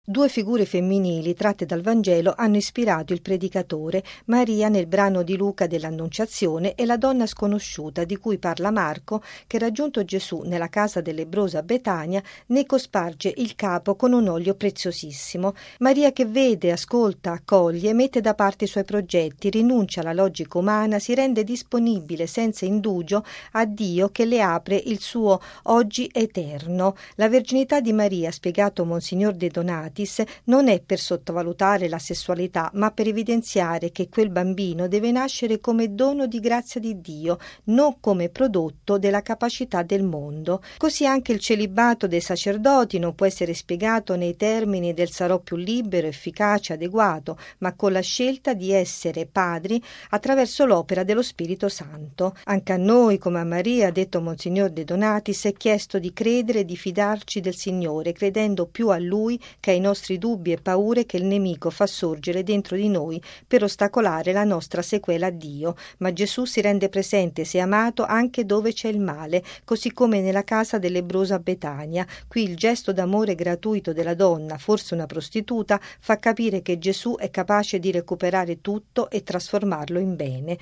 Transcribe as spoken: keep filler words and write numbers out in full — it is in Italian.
Due figure femminili tratte dal Vangelo hanno ispirato il predicatore, Maria nel brano di Luca dell'Annunciazione e la donna sconosciuta di cui parla Marco, che raggiunto Gesù nella casa del lebbroso a Betania ne cosparge il capo con un olio preziosissimo. Maria che vede, ascolta, accoglie, mette da parte i suoi progetti, rinuncia alla logica umana, si rende disponibile senza indugio a Dio che le apre il suo oggi eterno. La verginità di Maria, spiegato Monsignor De Donatis, non è per sottovalutare la sessualità, ma per evidenziare che quel bambino deve nascere come dono di grazia di Dio, non come prodotto della capacità del mondo. Così anche il celibato dei sacerdoti non può essere spiegato nei termini del sarò più libero, efficace, adeguato, ma con la scelta di essere padri attraverso l'opera dello Spirito Santo. Anche a noi, come a Maria, ha detto Monsignor De Donatis, è chiesto di credere e di fidarci del Signore, credendo più a Lui che ai nostri dubbi e paure che il nemico fa sorgere dentro di noi per ostacolare la nostra sequela a Dio. Ma Gesù si rende presente se amato anche dove c'è il male, così come nella casa del lebbroso a Betania. Qui il gesto d'amore gratuito della donna, forse una prostituta, fa capire che Gesù è capace di recuperare tutto e trasformarlo in bene.